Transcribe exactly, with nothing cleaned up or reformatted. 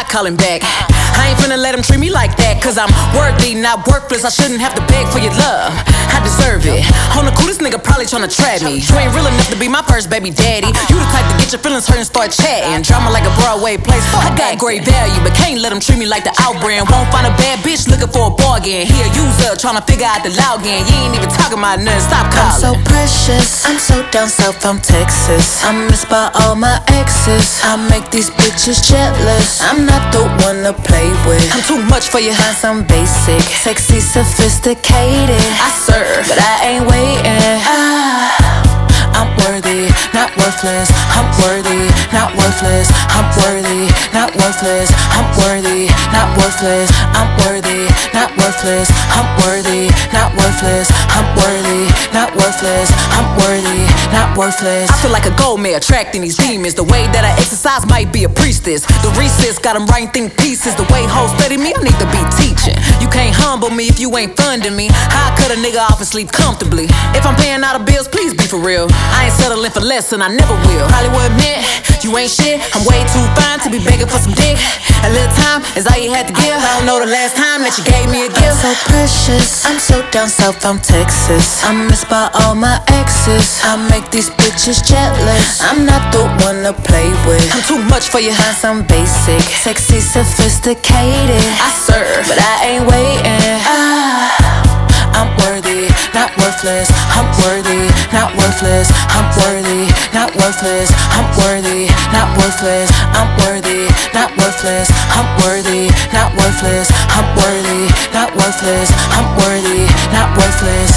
not calling back. I ain't finna let him treat me like that, cause I'm worthy, not worthless. I shouldn't have to beg for your love, I deserve it. On the cool, this nigga probably tryna trap me. You ain't real enough to be my first baby daddy. You the type to get your feelings hurt and start chatting. Drama like a Broadway place, I got great value, but can't let him treat me like the outbrand. Won't find a bad bitch looking for a bargain. He a user, tryna figure out the login. You ain't even talking about nothing, stop calling. I'm so precious, I'm so down south from Texas. I'm missed by all my exes. I make these bitches jealous. I'm not the one to play with. I'm too much for you. Find some basic, sexy, sophisticated. I serve, but I ain't waiting. Ah, I'm worthy, not worthless. I'm worthy, not worthless. I'm worthy, not worthless. I'm worthy, not worthless. I'm worthy, not worthless. I'm worthy, not worthless. I'm worthy, not worthless. I'm worthy, not worthless. I feel like a gold man attracting these demons. The way that I exercise might be a priestess. The recess got them writing think pieces. The way hoes study me, I need to be teaching. You can't humble me if you ain't funding me. How I cut a nigga off and sleep comfortably? If I'm paying all the bills, please be for real. I ain't settling for less and I never will. Probably would admit you ain't shit. I'm way too fine to be begging for some dick. A little time is all you had to give. I don't know the last time that you gave me a gift. I'm so precious, I'm so down south from Texas. I'm missed by all my exes. I make these bitches jealous. I'm not the one to play with. I'm too much for you. Find some basic, sexy, sophisticated. I serve, but I ain't waiting. Ah, I'm worthy, not worthless. I'm worthy, not worthless. I'm worthy, not worthless. I'm worthy, not worthless. I'm worthy, not worthless. I'm worthy, not worthless. I'm worthy, not worthless. I'm worthy, not worthless.